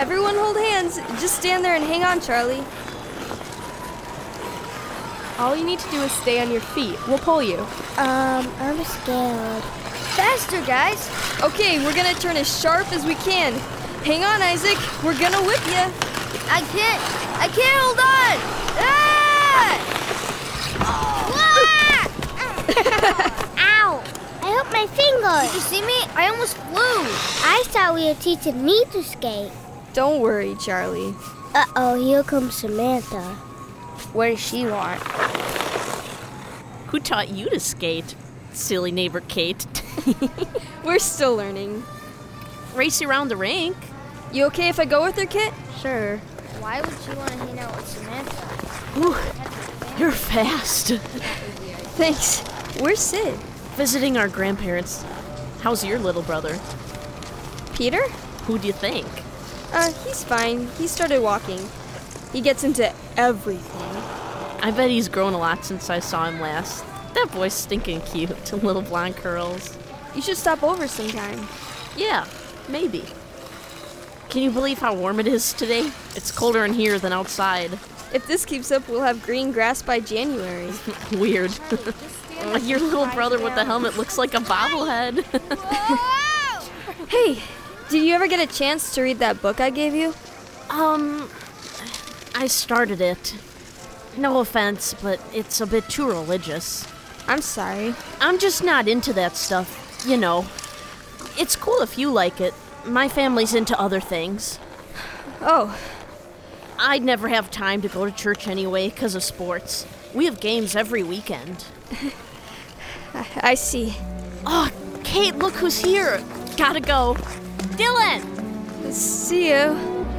Everyone hold hands. Just stand there and hang on, Charlie. All you need to do is stay on your feet. We'll pull you. I'm scared. Faster, guys. Okay, we're gonna turn as sharp as we can. Hang on, Isaac. We're gonna whip you. I can't hold on! Ah! Ow! I hurt my finger. Did you see me? I almost flew. I thought we were teaching me to skate. Don't worry, Charlie. Uh-oh, here comes Samantha. What does she want? Who taught you to skate? Silly neighbor Kate. We're still learning. Race around the rink. You okay if I go with her, Kit? Sure. Why would you want to hang out with Samantha? Ooh, you're fast. Thanks. Where's Sid? Visiting our grandparents. How's your little brother? Peter? Who do you think? He's fine. He started walking. He gets into everything. I bet he's grown a lot since I saw him last. That boy's stinking cute. Little blonde curls. You should stop over sometime. Yeah, maybe. Can you believe how warm it is today? It's colder in here than outside. If this keeps up, we'll have green grass by January. Weird. Your little brother with the helmet looks like a bobblehead. Hey, did you ever get a chance to read that book I gave you? I started it. No offense, but it's a bit too religious. I'm sorry. I'm just not into that stuff, you know. It's cool if you like it. My family's into other things. Oh. I'd never have time to go to church anyway because of sports. We have games every weekend. I see. Oh, Kate, look who's here. Gotta go. Dylan! See you.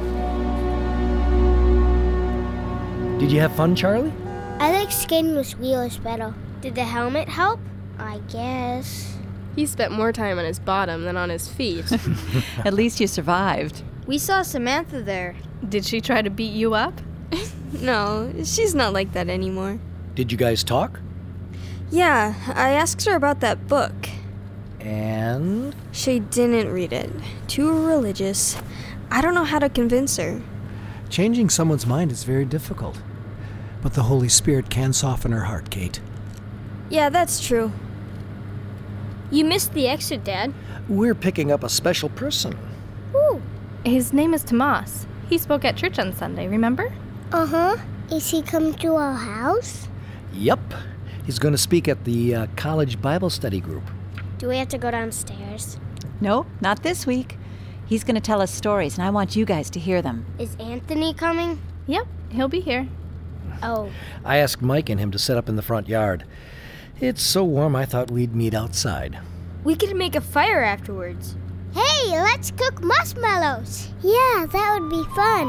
Did you have fun, Charlie? I like skating with wheels better. Did the helmet help? I guess. He spent more time on his bottom than on his feet. At least you survived. We saw Samantha there. Did she try to beat you up? No, she's not like that anymore. Did you guys talk? Yeah, I asked her about that book. And? She didn't read it. Too religious. I don't know how to convince her. Changing someone's mind is very difficult. But the Holy Spirit can soften her heart, Kate. Yeah, that's true. You missed the exit, Dad. We're picking up a special person. Ooh. His name is Tomas. He spoke at church on Sunday, remember? Uh-huh. Is he coming to our house? Yep. He's going to speak at the college Bible study group. Do we have to go downstairs? Nope, not this week. He's going to tell us stories, and I want you guys to hear them. Is Anthony coming? Yep, he'll be here. Oh. I asked Mike and him to set up in the front yard. It's so warm I thought we'd meet outside. We could make a fire afterwards. Hey, let's cook marshmallows. Yeah, that would be fun.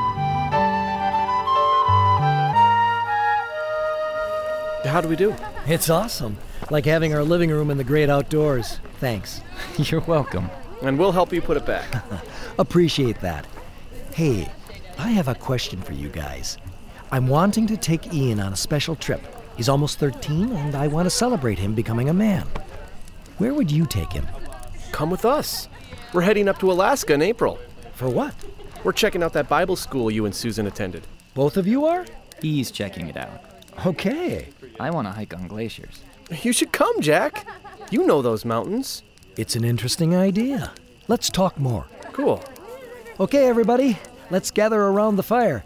How do we do? It's awesome. Like having our living room in the great outdoors. Thanks. You're welcome. And we'll help you put it back. Appreciate that. Hey, I have a question for you guys. I'm wanting to take Ian on a special trip. He's almost 13, and I want to celebrate him becoming a man. Where would you take him? Come with us. We're heading up to Alaska in April. For what? We're checking out that Bible school you and Susan attended. Both of you are? He's checking it out. Okay. I want to hike on glaciers. You should come, Jack. You know those mountains. It's an interesting idea. Let's talk more. Cool. Okay, everybody. Let's gather around the fire.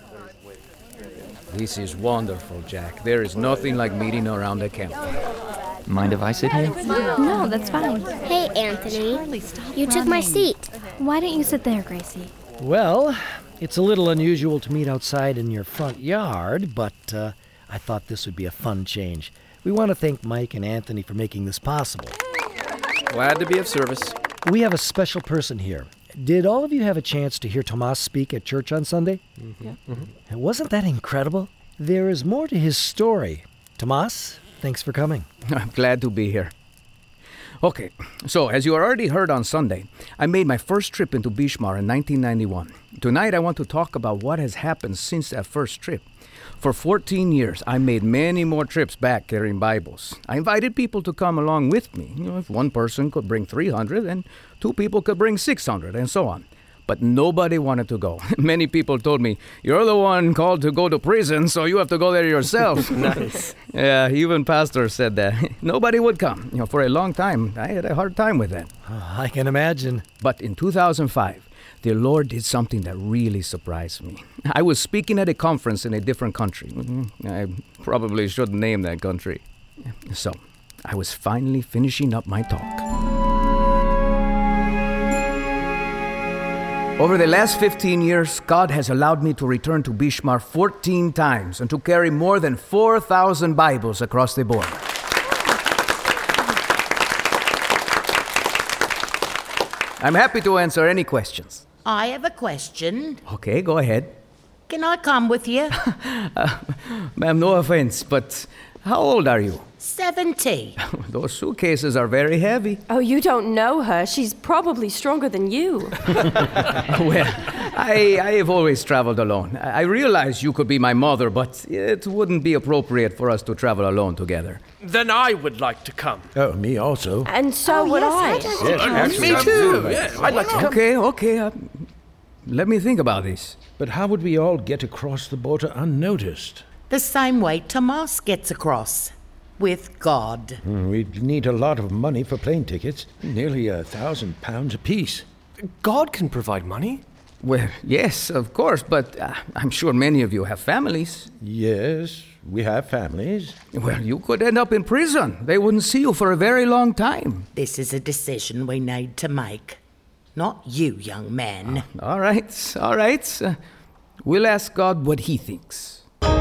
This is wonderful, Jack. There is nothing like meeting around a campfire. Mind if I sit here? No, that's fine. Hey, Anthony. You took my seat. Why don't you sit there, Gracie? Well, it's a little unusual to meet outside in your front yard, but I thought this would be a fun change. We want to thank Mike and Anthony for making this possible. Glad to be of service. We have a special person here. Did all of you have a chance to hear Tomas speak at church on Sunday? Mm-hmm. Yeah. Mm-hmm. Wasn't that incredible? There is more to his story. Tomas, thanks for coming. I'm glad to be here. Okay, so as you already heard on Sunday, I made my first trip into Bishmar in 1991. Tonight I want to talk about what has happened since that first trip. For 14 years, I made many more trips back carrying Bibles. I invited people to come along with me. If one person could bring 300, and two people could bring 600, and so on. but nobody wanted to go. Many people told me, "You're the one called to go to prison, so you have to go there yourself." Nice. Yeah, even pastors said that. Nobody would come. For a long time, I had a hard time with that. I can imagine. But in 2005, the Lord did something that really surprised me. I was speaking at a conference in a different country. I probably shouldn't name that country. So, I was finally finishing up my talk. Over the last 15 years, God has allowed me to return to Bishmar 14 times and to carry more than 4,000 Bibles across the border. I'm happy to answer any questions. I have a question. Okay, go ahead. Can I come with you? Ma'am, no offense, but how old are you? 70. Those suitcases are very heavy. Oh, you don't know her. She's probably stronger than you. Well, I have always traveled alone. I realize you could be my mother, but it wouldn't be appropriate for us to travel alone together. Then I would like to come. Oh, me also. And so would I. Me too. Yeah, I'd like to come. Okay. Let me think about this. But how would we all get across the border unnoticed? The same way Tomas gets across. With God. We'd need a lot of money for plane tickets. Nearly £1,000 apiece. God can provide money. Well, yes, of course, but I'm sure many of you have families. Yes, we have families. Well, you could end up in prison. They wouldn't see you for a very long time. This is a decision we need to make. Not you, young man. All right. We'll ask God what he thinks.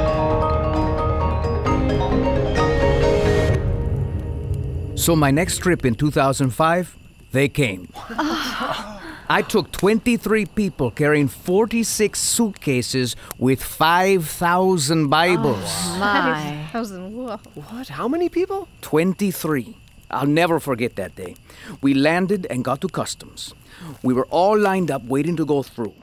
So my next trip in 2005, they came. I took 23 people carrying 46 suitcases with 5,000 Bibles. My. What? How many people? 23. I'll never forget that day. We landed and got to customs. We were all lined up waiting to go through.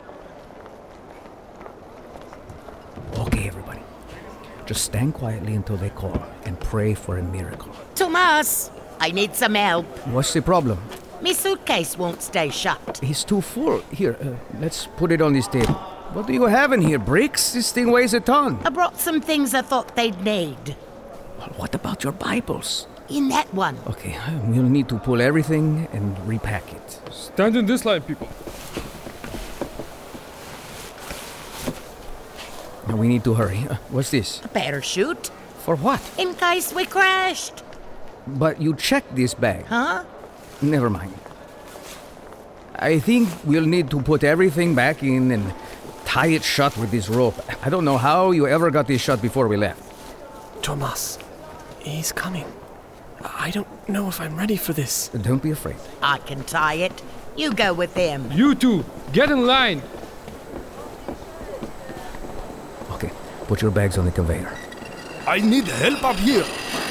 Okay, everybody. Just stand quietly until they call and pray for a miracle. Tomas, I need some help. What's the problem? My suitcase won't stay shut. He's too full. Here, let's put it on this table. What do you have in here, bricks? This thing weighs a ton. I brought some things I thought they'd need. Well, what about your Bibles? In that one. Okay, we'll need to pull everything and repack it. Stand in this line, people. Now we need to hurry. What's this? A parachute. For what? In case we crashed. But you checked this bag. Huh? Never mind. I think we'll need to put everything back in and tie it shut with this rope. I don't know how you ever got this shut before we left. Tomas, he's coming. I don't know if I'm ready for this. Don't be afraid. I can tie it. You go with him. You two, get in line. Okay, put your bags on the conveyor. I need help up here.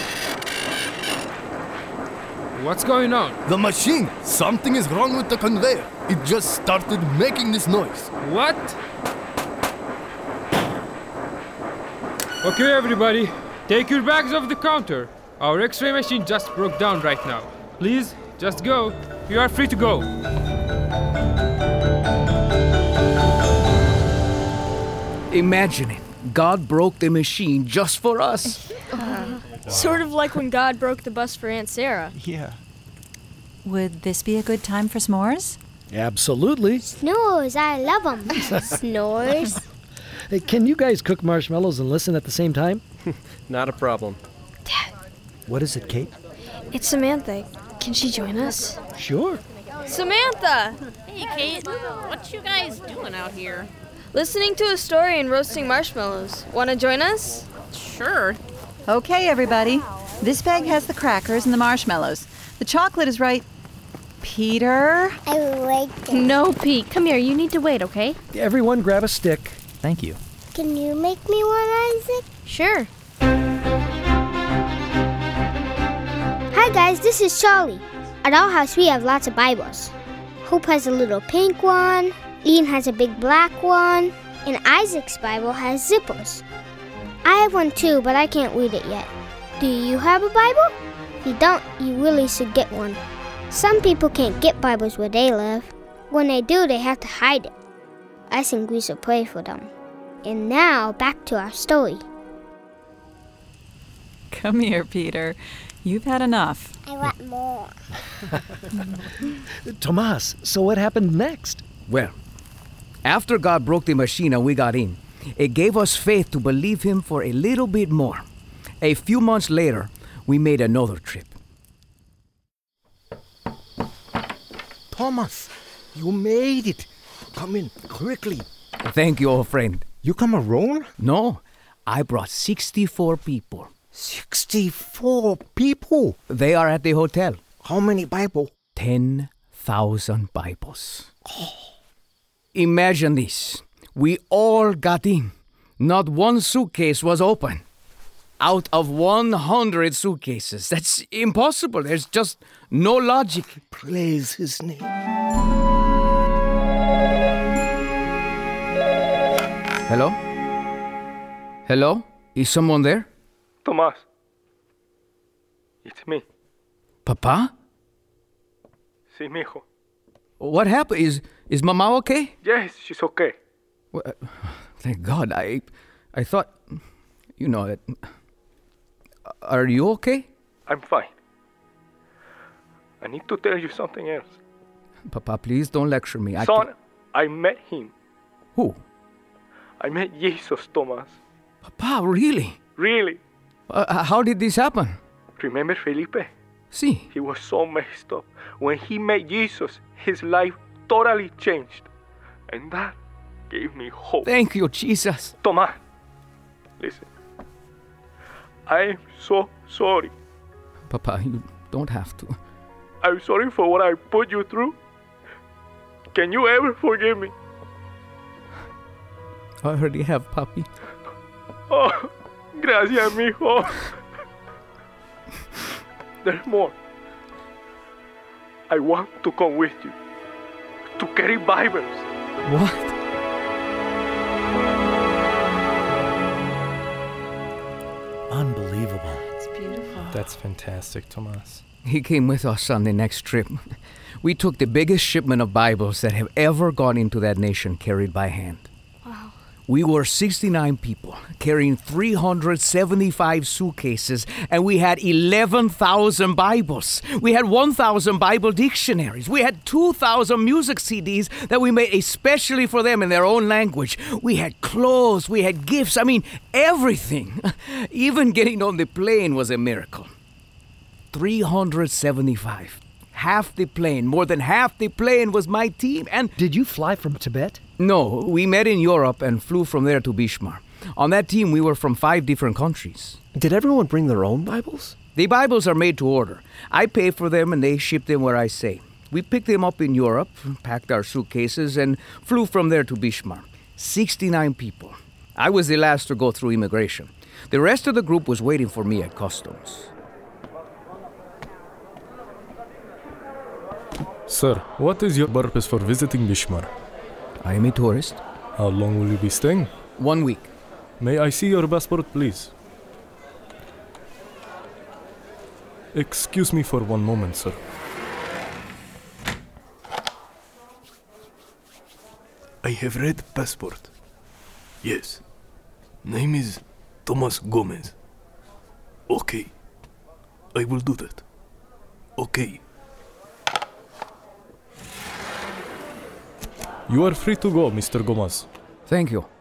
What's going on? The machine. Something is wrong with the conveyor. It just started making this noise. What? Okay, everybody. Take your bags off the counter. Our X-ray machine just broke down right now. Please, just go. You are free to go. Imagine it. God broke the machine just for us. Sort of like when God broke the bus for Aunt Sarah. Yeah. Would this be a good time for s'mores? Absolutely. Snores, I love them. Snores. Hey, can you guys cook marshmallows and listen at the same time? Not a problem. Dad. What is it, Kate? It's Samantha. Can she join us? Sure. Samantha! Hey, Kate. What you guys doing out here? Listening to a story and roasting marshmallows. Want to join us? Sure. Okay, everybody. This bag has the crackers and the marshmallows. The chocolate is right. Peter? I like it. No, Pete. Come here. You need to wait, okay? Everyone grab a stick. Thank you. Can you make me one, Isaac? Sure. Hi guys, this is Charlie. At our house we have lots of Bibles. Hope has a little pink one, Ian has a big black one, and Isaac's Bible has zippers. I have one too, but I can't read it yet. Do you have a Bible? If you don't, you really should get one. Some people can't get Bibles where they live. When they do, they have to hide it. I think we should pray for them. And now, back to our story. Come here, Peter. You've had enough. I want more. Tomas, so what happened next? Well, after God broke the machine and we got in, it gave us faith to believe Him for a little bit more. A few months later, we made another trip. Thomas, you made it. Come in, quickly. Thank you, old friend. You come alone? No, I brought 64 people. 64 people? They are at the hotel. How many Bibles? 10,000 Bibles. Imagine this. We all got in. Not one suitcase was open. Out of 100 suitcases. That's impossible. There's just no logic. Praise His name. Hello? Hello? Is someone there? Tomas. It's me. Papa? Sí, mijo. What happened? Is Mama okay? Yes, she's okay. Well, thank God. I thought, you know, that. Are you okay? I'm fine. I need to tell you something else. Papa, please don't lecture me. Son, I met him. Who? I met Jesus, Tomas. Papa, really? Really? How did this happen? Remember Felipe? See. He was so messed up. When he met Jesus, his life totally changed. And that gave me hope. Thank you, Jesus. Tomas, listen. I am so sorry. Papa, you don't have to. I'm sorry for what I put you through. Can you ever forgive me? I already have, Papi. Oh, gracias, mijo. There's more. I want to come with you to carry Bibles. What? Unbelievable. It's beautiful. That's fantastic, Tomas. He came with us on the next trip. We took the biggest shipment of Bibles that have ever gone into that nation carried by hand. Wow. We were 69 people carrying 375 suitcases, and we had 11,000 Bibles. We had 1,000 Bible dictionaries. We had 2,000 music CDs that we made especially for them in their own language. We had clothes, we had gifts, everything. Even getting on the plane was a miracle. 375. Half the plane, more than half the plane was my team. And did you fly from Tibet? No, we met in Europe and flew from there to Bishmar. On that team, we were from 5 different countries. Did everyone bring their own Bibles? The Bibles are made to order. I pay for them and they ship them where I say. We picked them up in Europe, packed our suitcases, and flew from there to Bishmar. 69 people. I was the last to go through immigration. The rest of the group was waiting for me at customs. Sir, what is your purpose for visiting Bishmar? I am a tourist. How long will you be staying? 1 week. May I see your passport, please? Excuse me for one moment, sir. I have read passport. Yes. Name is Tomas Gomez. Okay. I will do that. Okay. You are free to go, Mr. Gomez. Thank you.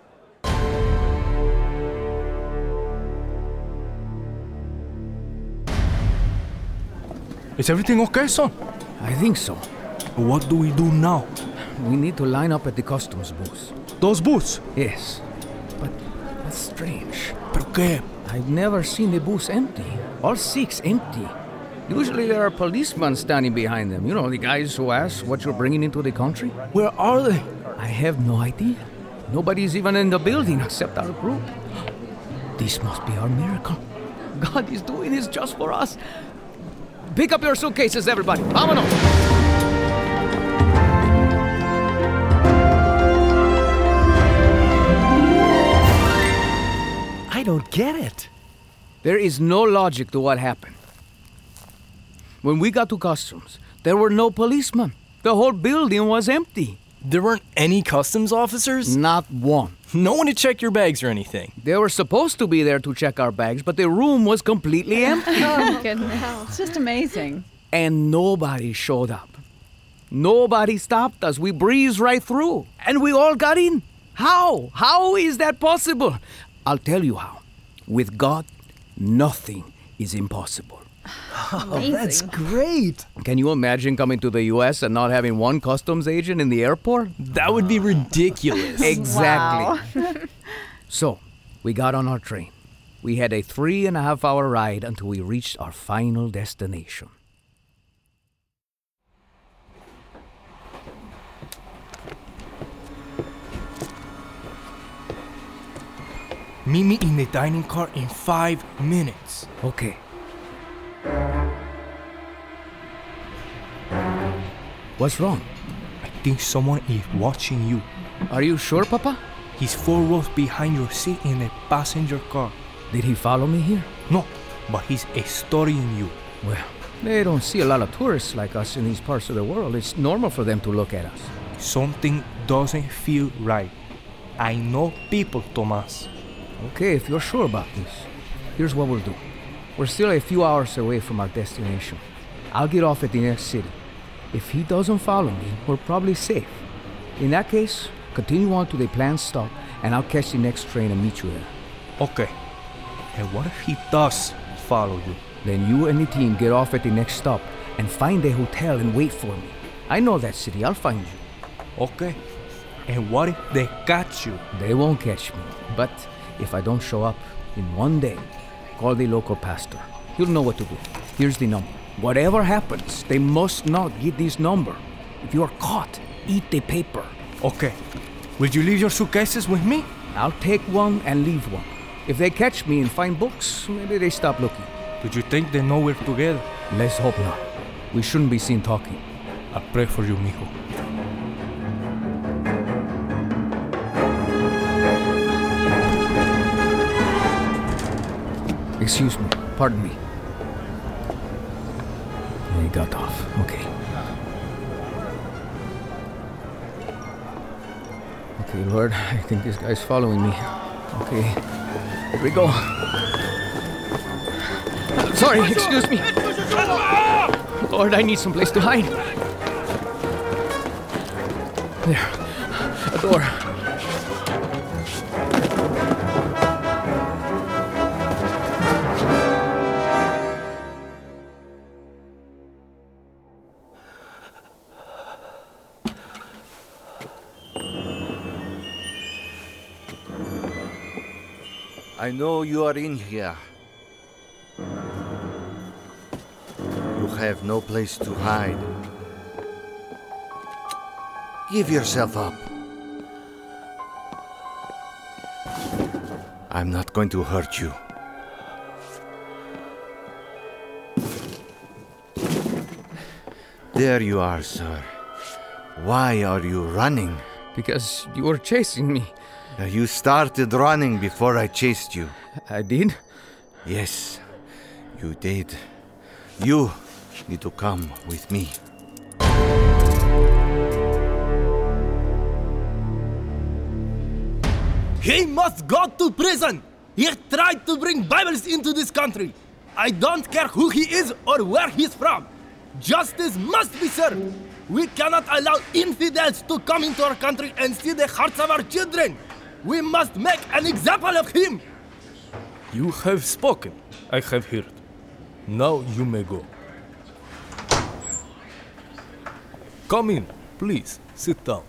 Is everything okay, son? I think so. What do we do now? We need to line up at the customs booths. Those booths? Yes. But that's strange. ¿Pero qué? I've never seen the booths empty. All 6 empty. Usually there are policemen standing behind them. You know, the guys who ask what you're bringing into the country. Where are they? I have no idea. Nobody's even in the building except our group. This must be our miracle. God is doing this just for us. Pick up your suitcases, everybody. Vámonos! I don't get it. There is no logic to what happened. When we got to customs, there were no policemen. The whole building was empty. There weren't any customs officers? Not one. No one to check your bags or anything. They were supposed to be there to check our bags, but the room was completely empty. Oh, goodness. It's just amazing. And nobody showed up. Nobody stopped us. We breezed right through. And we all got in. How? How is that possible? I'll tell you how. With God, nothing is impossible. Oh, that's great. Can you imagine coming to the U.S. and not having one customs agent in the airport? That would be ridiculous. Exactly. Wow. So, we got on our train. We had a 3.5-hour ride until we reached our final destination. Meet me in the dining car in 5 minutes. Okay. What's wrong? I think someone is watching you. Are you sure, Papa? He's 4 rows behind your seat in the passenger car. Did he follow me here? No, but he's studying you. Well, they don't see a lot of tourists like us in these parts of the world. It's normal for them to look at us. Something doesn't feel right. I know people, Tomas. Okay, if you're sure about this, here's what we'll do. We're still a few hours away from our destination. I'll get off at the next city. If he doesn't follow me, we're probably safe. In that case, continue on to the planned stop, and I'll catch the next train and meet you there. Okay. And what if he does follow you? Then you and the team get off at the next stop and find a hotel and wait for me. I know that city. I'll find you. Okay. And what if they catch you? They won't catch me. But if I don't show up in 1 day, call the local pastor. He'll know what to do. Here's the number. Whatever happens, they must not get this number. If you are caught, eat the paper. Okay. Will you leave your suitcases with me? I'll take one and leave one. If they catch me and find books, maybe they stop looking. Do you think they know we're together? Let's hope not. We shouldn't be seen talking. I pray for you, mijo. Excuse me. Pardon me. He got off. Okay. Okay, Lord, I think this guy's following me. Okay. Here we go. Sorry, excuse me. Lord, I need some place to hide. There. A door. I know you are in here. You have no place to hide. Give yourself up. I'm not going to hurt you. There you are, sir. Why are you running? Because you were chasing me. You started running before I chased you. I did? Yes, you did. You need to come with me. He must go to prison! He tried to bring Bibles into this country! I don't care who he is or where he's from! Justice must be served! We cannot allow infidels to come into our country and steal the hearts of our children! We must make an example of him! You have spoken. I have heard. Now you may go. Come in, please. Sit down.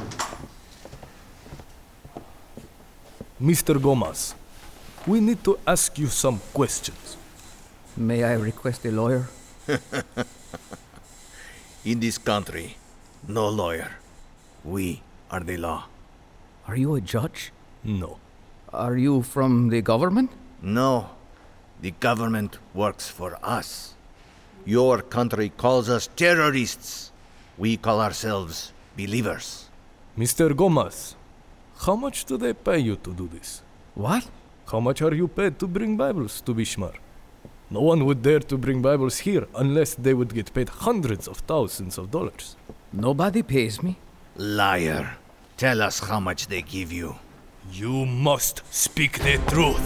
Mr. Gomez, we need to ask you some questions. May I request a lawyer? In this country, no lawyer. We are the law. Are you a judge? No. Are you from the government? No. The government works for us. Your country calls us terrorists. We call ourselves believers. Mr. Gomez, how much do they pay you to do this? What? How much are you paid to bring Bibles to Bishmar? No one would dare to bring Bibles here unless they would get paid hundreds of thousands of dollars. Nobody pays me. Liar. Tell us how much they give you. You must speak the truth.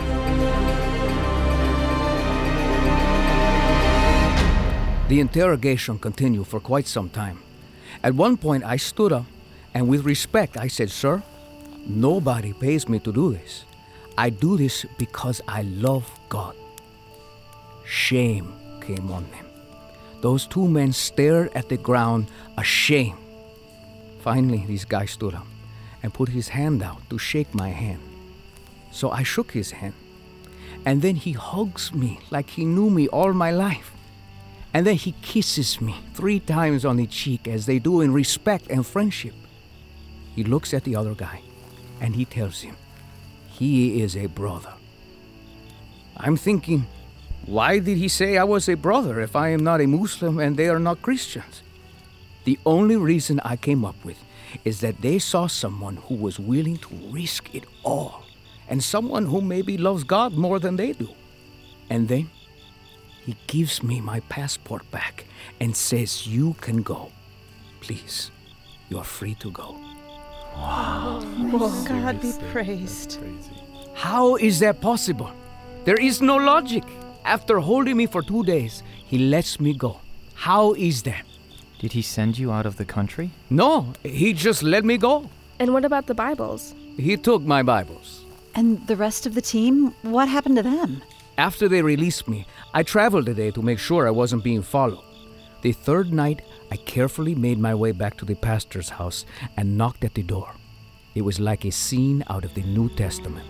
The interrogation continued for quite some time. At one point, I stood up, and with respect, I said, "Sir, nobody pays me to do this. I do this because I love God." Shame came on them. Those two men stared at the ground, ashamed. Finally, this guy stood up and put his hand out to shake my hand. So I shook his hand, and then he hugs me like he knew me all my life. And then he kisses me 3 times on the cheek as they do in respect and friendship. He looks at the other guy and he tells him, he is a brother. I'm thinking, why did he say I was a brother if I am not a Muslim and they are not Christians? The only reason I came up with is that they saw someone who was willing to risk it all, and someone who maybe loves God more than they do. And then he gives me my passport back and says, "You can go. Please, you're free to go." Wow. God be praised. How is that possible? There is no logic. After holding me for 2 days, he lets me go. How is that? Did he send you out of the country? No, he just let me go. And what about the Bibles? He took my Bibles. And the rest of the team? What happened to them? After they released me, I traveled a day to make sure I wasn't being followed. The 3rd night, I carefully made my way back to the pastor's house and knocked at the door. It was like a scene out of the New Testament.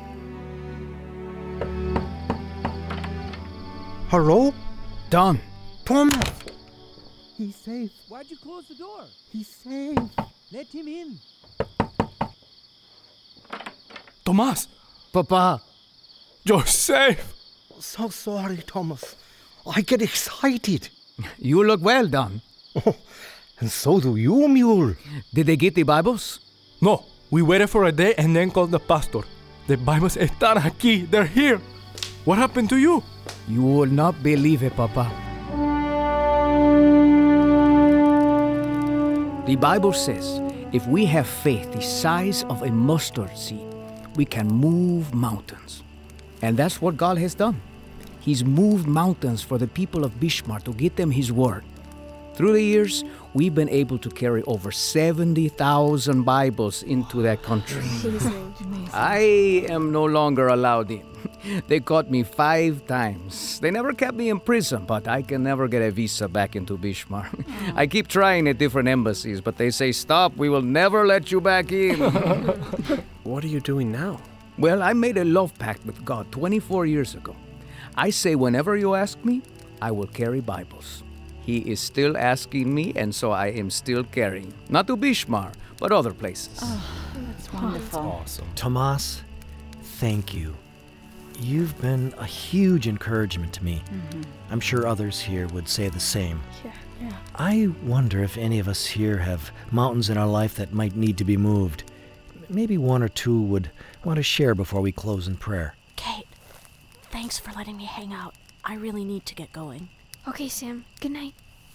Hello? Don. Thomas! He's safe. Why'd you close the door? He's safe. Let him in. Tomas! Papa! You're safe! So sorry, Thomas. I get excited. You look well, Don. Oh, and so do you, Mule. Did they get the Bibles? No, we waited for a day and then called the pastor. The Bibles están aquí. They're here. What happened to you? You will not believe it, Papa. The Bible says, if we have faith the size of a mustard seed, we can move mountains. And that's what God has done. He's moved mountains for the people of Bishmar to get them His word. Through the years, we've been able to carry over 70,000 Bibles into that country. I am no longer allowed in. They caught me 5 times. They never kept me in prison, but I can never get a visa back into Bishmar. I keep trying at different embassies, but they say, "Stop, we will never let you back in." What are you doing now? Well, I made a love pact with God 24 years ago. I say whenever you ask me, I will carry Bibles. He is still asking me, and so I am still carrying. Not to Bishmar, but other places. Oh, that's wonderful. Awesome. Tomas, thank you. You've been a huge encouragement to me. Mm-hmm. I'm sure others here would say the same. Yeah. I wonder if any of us here have mountains in our life that might need to be moved. Maybe 1 or 2 would want to share before we close in prayer. Kate, thanks for letting me hang out. I really need to get going. Okay, Sam. Good night.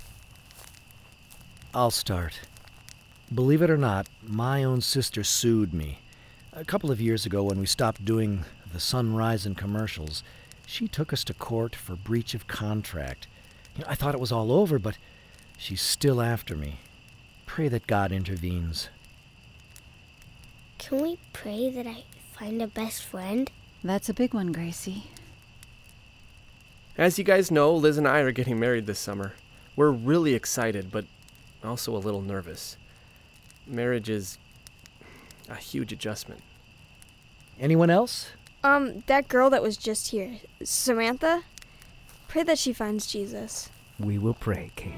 I'll start. Believe it or not, my own sister sued me. A couple of years ago when we stopped doing the Sunrising commercials, she took us to court for breach of contract. I thought it was all over, but she's still after me. Pray that God intervenes. Can we pray that I find a best friend? That's a big one, Gracie. As you guys know, Liz and I are getting married this summer. We're really excited, but also a little nervous. Marriage is a huge adjustment. Anyone else? That girl that was just here, Samantha, pray that she finds Jesus. We will pray, Kate.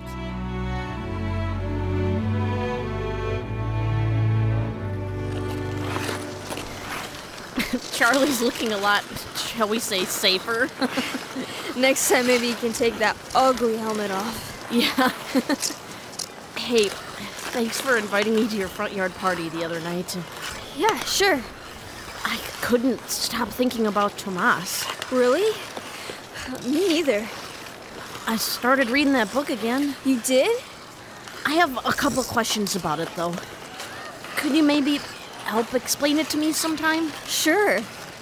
Charlie's looking a lot, shall we say, safer. Next time, maybe you can take that ugly helmet off. Yeah. Hey, thanks for inviting me to your front yard party the other night. Yeah, sure. I couldn't stop thinking about Tomas. Really? Me either. I started reading that book again. You did? I have a couple of questions about it, though. Could you maybe help explain it to me sometime? Sure.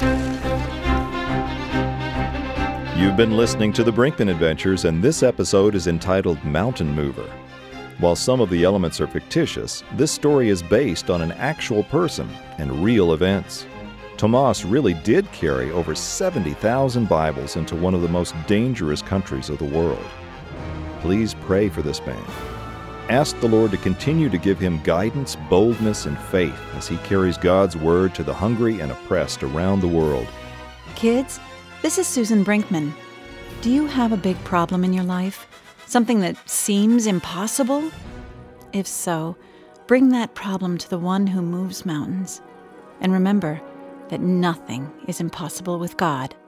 You've been listening to The Brinkman Adventures, and this episode is entitled Mountain Mover. While some of the elements are fictitious, this story is based on an actual person and real events. Tomas really did carry over 70,000 Bibles into one of the most dangerous countries of the world. Please pray for this man. Ask the Lord to continue to give him guidance, boldness, and faith as he carries God's word to the hungry and oppressed around the world. Kids, this is Susan Brinkman. Do you have a big problem in your life? Something that seems impossible? If so, bring that problem to the one who moves mountains. And remember that nothing is impossible with God.